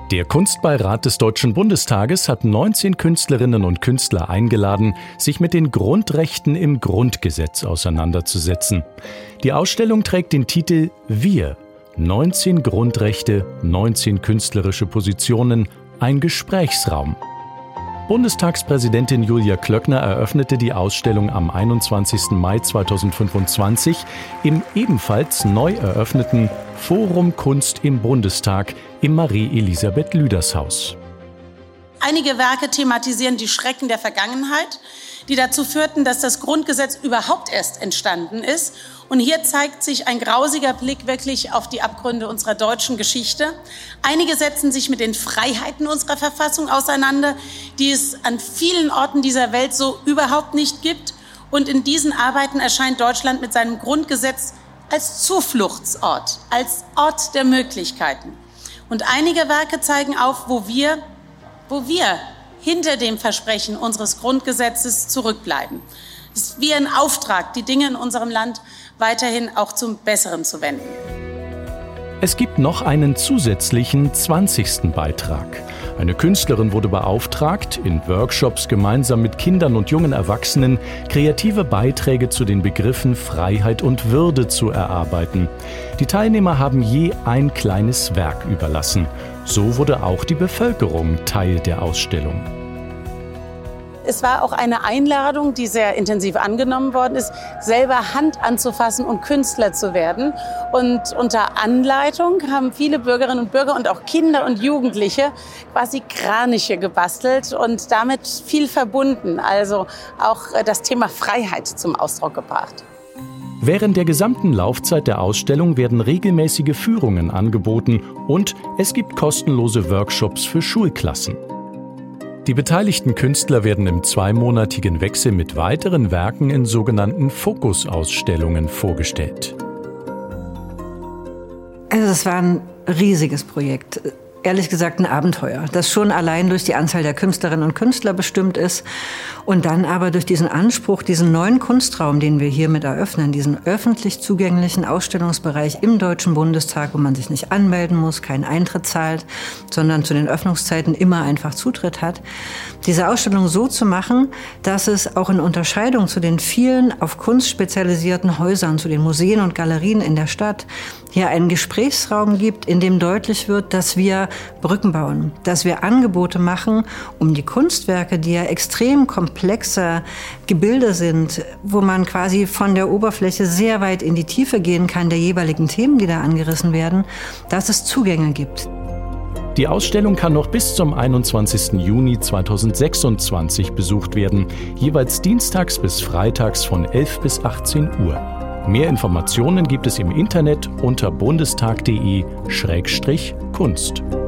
Der Kunstbeirat des Deutschen Bundestages hat 19 Künstlerinnen und Künstler eingeladen, sich mit den Grundrechten im Grundgesetz auseinanderzusetzen. Die Ausstellung trägt den Titel »Wir – 19 Grundrechte, 19 künstlerische Positionen, ein Gesprächsraum«. Bundestagspräsidentin Julia Klöckner eröffnete die Ausstellung am 21. Mai 2025 im ebenfalls neu eröffneten Forum Kunst im Bundestag im Marie-Elisabeth-Lüders-Haus. Einige Werke thematisieren die Schrecken der Vergangenheit, die dazu führten, dass das Grundgesetz überhaupt erst entstanden ist. Und hier zeigt sich ein grausiger Blick wirklich auf die Abgründe unserer deutschen Geschichte. Einige setzen sich mit den Freiheiten unserer Verfassung auseinander, die es an vielen Orten dieser Welt so überhaupt nicht gibt. Und in diesen Arbeiten erscheint Deutschland mit seinem Grundgesetz als Zufluchtsort, als Ort der Möglichkeiten. Und einige Werke zeigen auf, wo wir hinter dem Versprechen unseres Grundgesetzes zurückbleiben. Es ist wie ein Auftrag, die Dinge in unserem Land weiterhin auch zum Besseren zu wenden. Es gibt noch einen zusätzlichen 20. Beitrag. Eine Künstlerin wurde beauftragt, in Workshops gemeinsam mit Kindern und jungen Erwachsenen kreative Beiträge zu den Begriffen Freiheit und Würde zu erarbeiten. Die Teilnehmer haben je ein kleines Werk überlassen. So wurde auch die Bevölkerung Teil der Ausstellung. Es war auch eine Einladung, die sehr intensiv angenommen worden ist, selber Hand anzufassen und Künstler zu werden. Und unter Anleitung haben viele Bürgerinnen und Bürger und auch Kinder und Jugendliche quasi Kraniche gebastelt und damit viel verbunden, also auch das Thema Freiheit zum Ausdruck gebracht. Während der gesamten Laufzeit der Ausstellung werden regelmäßige Führungen angeboten und es gibt kostenlose Workshops für Schulklassen. Die beteiligten Künstler werden im zweimonatigen Wechsel mit weiteren Werken in sogenannten Fokusausstellungen vorgestellt. Also es war ein riesiges Projekt. Ehrlich gesagt ein Abenteuer, das schon allein durch die Anzahl der Künstlerinnen und Künstler bestimmt ist und dann aber durch diesen Anspruch, diesen neuen Kunstraum, den wir hiermit eröffnen, diesen öffentlich zugänglichen Ausstellungsbereich im Deutschen Bundestag, wo man sich nicht anmelden muss, keinen Eintritt zahlt, sondern zu den Öffnungszeiten immer einfach Zutritt hat, diese Ausstellung so zu machen, dass es auch in Unterscheidung zu den vielen auf Kunst spezialisierten Häusern, zu den Museen und Galerien in der Stadt, hier einen Gesprächsraum gibt, in dem deutlich wird, dass wir Brücken bauen, dass wir Angebote machen, um die Kunstwerke, die ja extrem komplexe Gebilde sind, wo man quasi von der Oberfläche sehr weit in die Tiefe gehen kann, der jeweiligen Themen, die da angerissen werden, dass es Zugänge gibt. Die Ausstellung kann noch bis zum 21. Juni 2026 besucht werden, jeweils dienstags bis freitags von 11 bis 18 Uhr. Mehr Informationen gibt es im Internet unter bundestag.de/kunst.